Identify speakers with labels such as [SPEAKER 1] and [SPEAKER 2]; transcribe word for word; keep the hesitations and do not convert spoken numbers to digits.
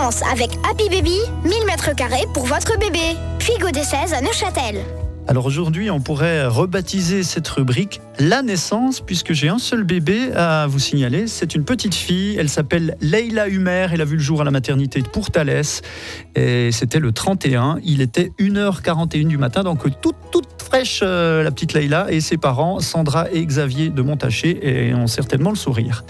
[SPEAKER 1] vacances avec Happy Baby, mille mètres carrés pour votre bébé. Figo des seize à Neuchâtel.
[SPEAKER 2] Alors aujourd'hui, on pourrait rebaptiser cette rubrique La naissance, puisque j'ai un seul bébé à vous signaler. C'est une petite fille, elle s'appelle Leila Humer, elle a vu le jour à la maternité de Pourtalès. Et c'était le trente et un, il était une heure quarante et une du matin, donc toute, toute fraîche euh, la petite Leila. Et ses parents, Sandra et Xavier de Montaché, et ont certainement le sourire.